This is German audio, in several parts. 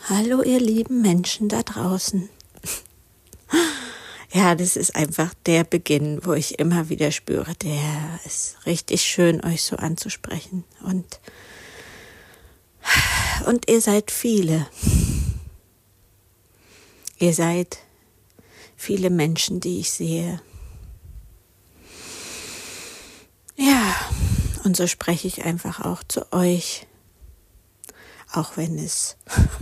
Hallo ihr lieben Menschen da draußen. Ja, das ist einfach der Beginn, wo ich immer wieder spüre, der ist richtig schön, euch so anzusprechen. Und ihr seid viele. Ihr seid viele Menschen, die ich sehe. Ja, und so spreche ich einfach auch zu euch, auch wenn es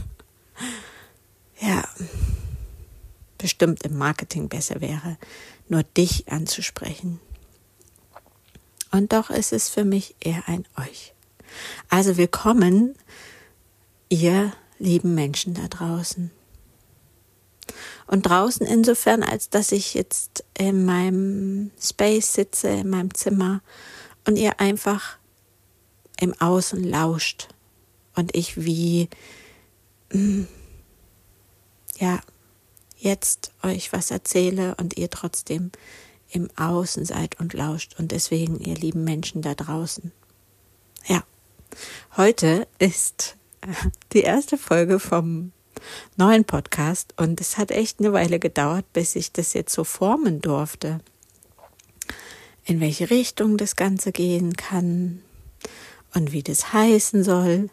bestimmt im Marketing besser wäre, nur dich anzusprechen. Und doch ist es für mich eher ein euch. Also willkommen, ihr lieben Menschen da draußen. Und draußen insofern, als dass ich jetzt in meinem Space sitze, in meinem Zimmer und ihr einfach im Außen lauscht und ich jetzt euch was erzähle und ihr trotzdem im Außen seid und lauscht. Und deswegen, ihr lieben Menschen da draußen. Ja, heute ist die erste Folge vom neuen Podcast und es hat echt eine Weile gedauert, bis ich das jetzt so formen durfte. In welche Richtung das Ganze gehen kann und wie das heißen soll.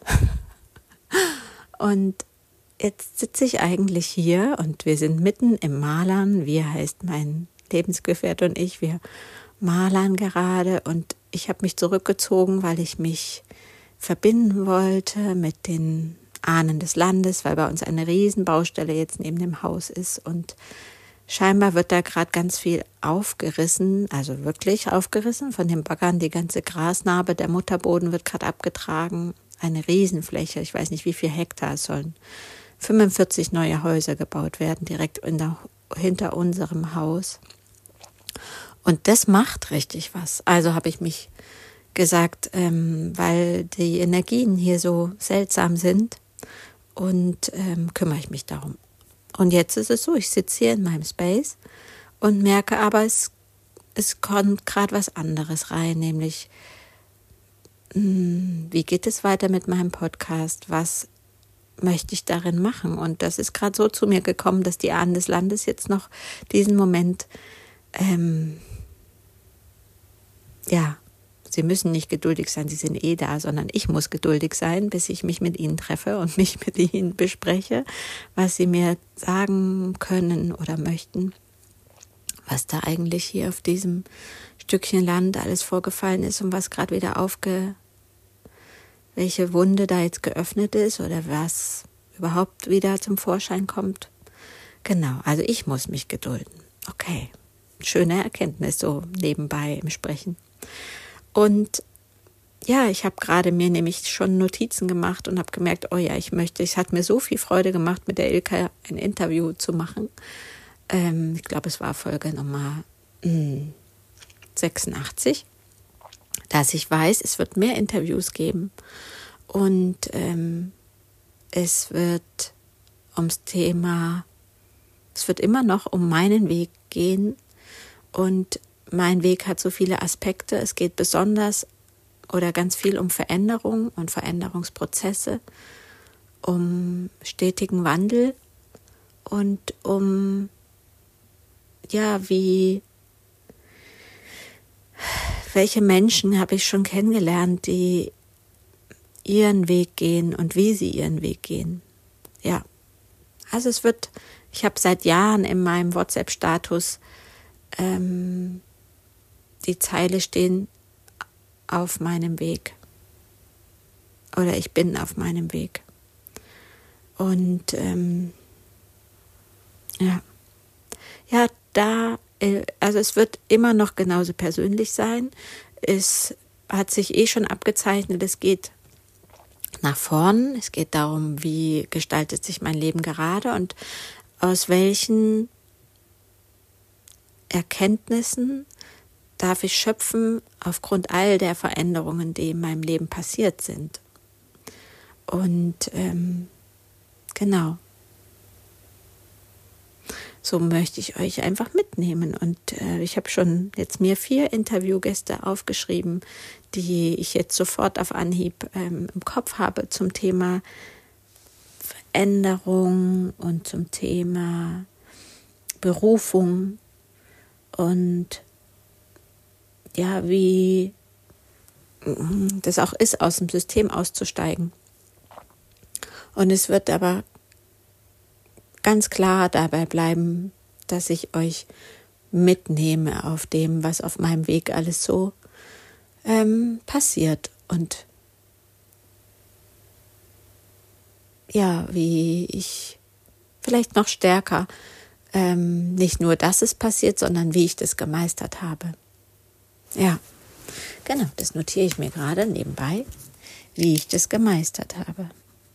Und jetzt sitze ich eigentlich hier und wir sind mitten im Malern. Wir heißt mein Lebensgefährte und ich, wir malern gerade und ich habe mich zurückgezogen, weil ich mich verbinden wollte mit den Ahnen des Landes, weil bei uns eine Riesenbaustelle jetzt neben dem Haus ist und scheinbar wird da gerade ganz viel aufgerissen, also wirklich aufgerissen von den Baggern, die ganze Grasnarbe, der Mutterboden wird gerade abgetragen, eine Riesenfläche, ich weiß nicht wie viel Hektar, es sollen 45 neue Häuser gebaut werden, direkt hinter unserem Haus. Und das macht richtig was. Also habe ich mich gesagt, weil die Energien hier so seltsam sind und kümmere ich mich darum. Und jetzt ist es so, ich sitze hier in meinem Space und merke aber, es kommt gerade was anderes rein, nämlich wie geht es weiter mit meinem Podcast, was möchte ich darin machen? Und das ist gerade so zu mir gekommen, dass die Ahnen des Landes jetzt noch diesen Moment, sie müssen nicht geduldig sein, sie sind da, sondern ich muss geduldig sein, bis ich mich mit ihnen treffe und mich mit ihnen bespreche, was sie mir sagen können oder möchten, was da eigentlich hier auf diesem Stückchen Land alles vorgefallen ist und was gerade wieder welche Wunde da jetzt geöffnet ist oder was überhaupt wieder zum Vorschein kommt. Genau, also ich muss mich gedulden. Okay, schöne Erkenntnis so nebenbei im Sprechen. Und ja, ich habe gerade mir nämlich schon Notizen gemacht und habe gemerkt, es hat mir so viel Freude gemacht, mit der Ilka ein Interview zu machen. Ich glaube, es war Folge Nummer 86. Dass ich weiß, es wird mehr Interviews geben und es wird immer noch um meinen Weg gehen und mein Weg hat so viele Aspekte. Es geht besonders oder ganz viel um Veränderung und Veränderungsprozesse, um stetigen Wandel und um welche Menschen habe ich schon kennengelernt, die ihren Weg gehen und wie sie ihren Weg gehen. Ja, also ich habe seit Jahren in meinem WhatsApp-Status die Zeile stehen, auf meinem Weg. Oder ich bin auf meinem Weg. Und es wird immer noch genauso persönlich sein. Es hat sich schon abgezeichnet, es geht nach vorn. Es geht darum, wie gestaltet sich mein Leben gerade und aus welchen Erkenntnissen darf ich schöpfen aufgrund all der Veränderungen, die in meinem Leben passiert sind. Und genau. So möchte ich euch einfach mitnehmen. Und ich habe schon jetzt mir 4 Interviewgäste aufgeschrieben, die ich jetzt sofort auf Anhieb im Kopf habe zum Thema Veränderung und zum Thema Berufung und ja, wie das auch ist, aus dem System auszusteigen. Und es wird aber ganz klar dabei bleiben, dass ich euch mitnehme auf dem, was auf meinem Weg alles so passiert und ja, wie ich vielleicht noch stärker nicht nur, dass es passiert, sondern wie ich das gemeistert habe. Ja, genau, das notiere ich mir gerade nebenbei, wie ich das gemeistert habe.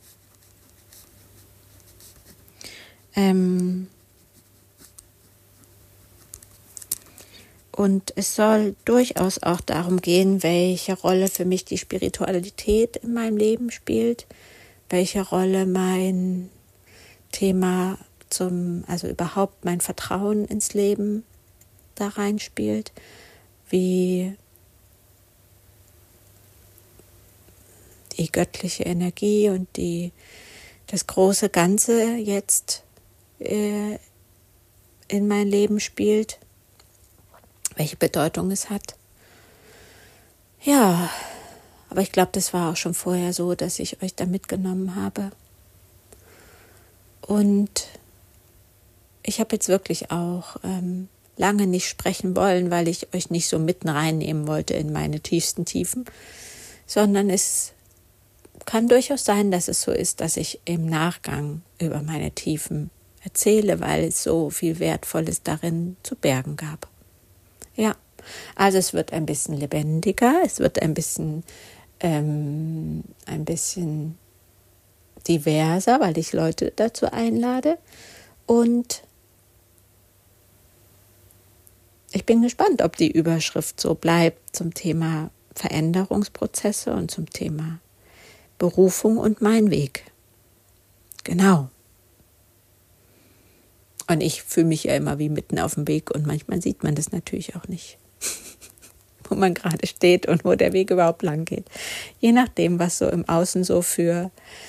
Und es soll durchaus auch darum gehen, welche Rolle für mich die Spiritualität in meinem Leben spielt, welche Rolle mein Thema also überhaupt mein Vertrauen ins Leben da reinspielt, wie die göttliche Energie und das große Ganze jetzt in mein Leben spielt, welche Bedeutung es hat. Ja, aber ich glaube, das war auch schon vorher so, dass ich euch da mitgenommen habe. Und ich habe jetzt wirklich auch lange nicht sprechen wollen, weil ich euch nicht so mitten reinnehmen wollte in meine tiefsten Tiefen, sondern es kann durchaus sein, dass es so ist, dass ich im Nachgang über meine Tiefen erzähle, weil es so viel Wertvolles darin zu bergen gab. Ja, also es wird ein bisschen lebendiger, es wird ein bisschen diverser, weil ich Leute dazu einlade. Und ich bin gespannt, ob die Überschrift so bleibt zum Thema Veränderungsprozesse und zum Thema Berufung und mein Weg. Genau. Und ich fühle mich ja immer wie mitten auf dem Weg und manchmal sieht man das natürlich auch nicht, wo man gerade steht und wo der Weg überhaupt lang geht. Je nachdem, was so im Außen so für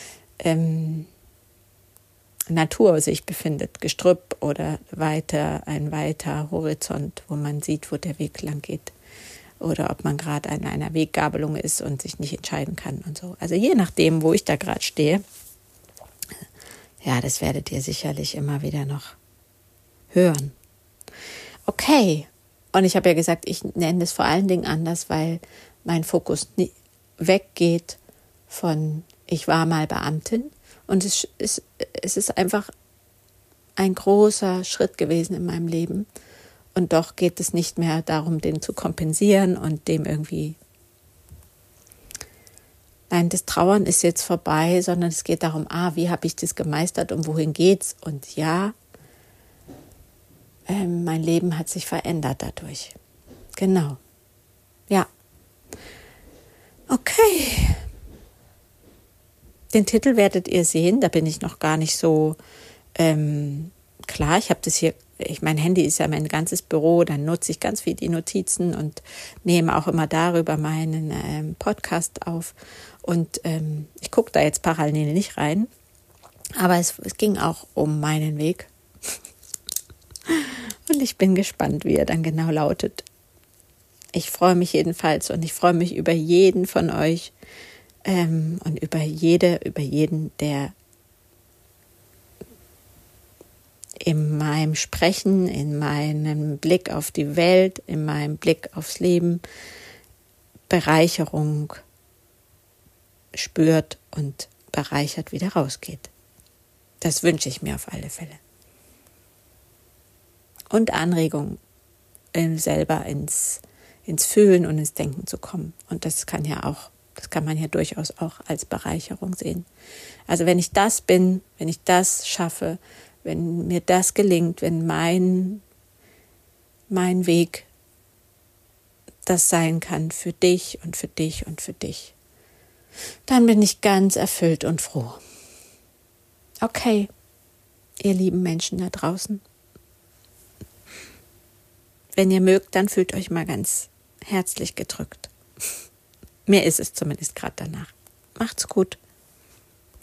Natur sich befindet, Gestrüpp oder ein weiter Horizont, wo man sieht, wo der Weg lang geht. Oder ob man gerade an einer Weggabelung ist und sich nicht entscheiden kann und so. Also je nachdem, wo ich da gerade stehe, ja, das werdet ihr sicherlich immer wieder noch hören. Okay, und ich habe ja gesagt, ich nenne das vor allen Dingen anders, weil mein Fokus weggeht von ich war mal Beamtin und es ist einfach ein großer Schritt gewesen in meinem Leben und doch geht es nicht mehr darum, den zu kompensieren und dem irgendwie, nein, das Trauern ist jetzt vorbei, sondern es geht darum, wie habe ich das gemeistert und wohin geht's und ja, mein Leben hat sich verändert dadurch. Genau. Ja. Okay. Den Titel werdet ihr sehen, da bin ich noch gar nicht so klar. Ich habe das hier, mein Handy ist ja mein ganzes Büro, dann nutze ich ganz viel die Notizen und nehme auch immer darüber meinen Podcast auf. Und ich gucke da jetzt parallel nicht rein, aber es ging auch um meinen Weg. Und ich bin gespannt, wie er dann genau lautet. Ich freue mich jedenfalls und ich freue mich über jeden von euch und über jeden, der in meinem Sprechen, in meinem Blick auf die Welt, in meinem Blick aufs Leben Bereicherung spürt und bereichert wieder rausgeht. Das wünsche ich mir auf alle Fälle. Und Anregung, selber ins Fühlen und ins Denken zu kommen. Und das kann man ja durchaus auch als Bereicherung sehen. Also wenn ich das bin, wenn ich das schaffe, wenn mir das gelingt, wenn mein Weg das sein kann für dich und für dich und für dich, dann bin ich ganz erfüllt und froh. Okay, ihr lieben Menschen da draußen. Wenn ihr mögt, dann fühlt euch mal ganz herzlich gedrückt. Mir ist es zumindest gerade danach. Macht's gut.